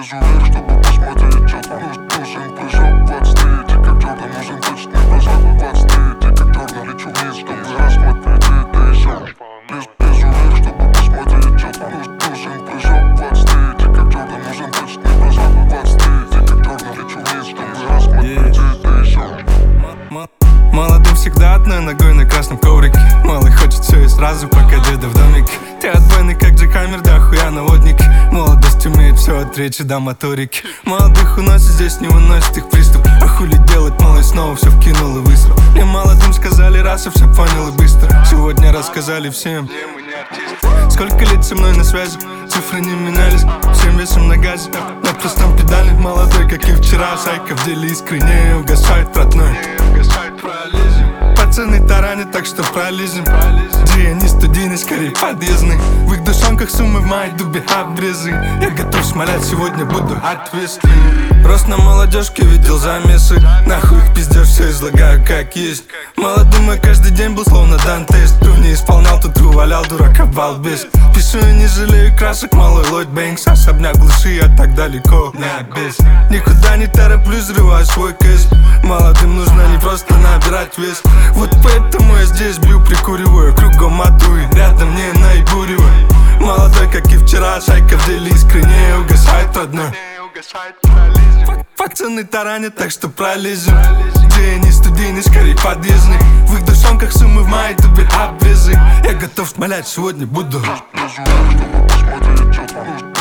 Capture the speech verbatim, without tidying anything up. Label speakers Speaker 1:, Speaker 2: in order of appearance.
Speaker 1: вверх, чтобы посмотреть четко. Тусим прыжок двадцать третий, как Джордан, нужен точный прыжок двадцать третий, как Джордан, лечу вниз, чтобы рассмотреть это еще. Везу вверх, чтобы посмотреть четко. Тусим прыжок двадцать третий, как Джордан, нужен точный прыжок двадцать третий, как Джордан, лечу вниз, чтобы рассмотреть это еще.
Speaker 2: Молодым всегда одной ногой на красном коврике. Малый хочет все и сразу, пока деда в домике. Ты отбойный, как Джек Хаммер, да хуя наводник. Молодость умеет все от речи до моторики. Молодых уносит, здесь не выносит их приступ. А хули делать, малый снова все вкинул и высрал. Мне молодым сказали раз, и все понял и быстро. Сегодня рассказали всем. Сколько лет со мной на связи, цифры не менялись. Всем весом на газе, на простом педали. Молодой, как и вчера, шайка в деле искренне угасает родной. Пацаны таранят, так что пролезем. Джи, они студийный, скорее подъездный. В их душонках суммы в моей дубе обрезы. Я готов смолять, сегодня буду ответственный. Рост на молодежке, видел замесы. Нахуй их пиздешь, все излагаю как есть. Молодым мой каждый день был словно Дантес. Кто не исполнял, тот валял, дурака балбес. Пишу и не жалею красок, малой Ллойд Бэнкс. Особняк глуши, я так далеко не обез. Никуда не тороплюсь, взрываю свой кэш. Молодым нужно не просто набирать вес. Вот поэтому я здесь бью, прикуриваю. Кругом матую, рядом не наебуриваю. Молодой, как и вчера, шайка в деле искренне угасает родной. Пацаны таранят, так что пролезем. Где они студийный, скорее подъездный. В их душонках суммы в моей дубе обрезы. Я готов смолять, сегодня буду.
Speaker 1: Везу вверх, чтобы посмотреть четко.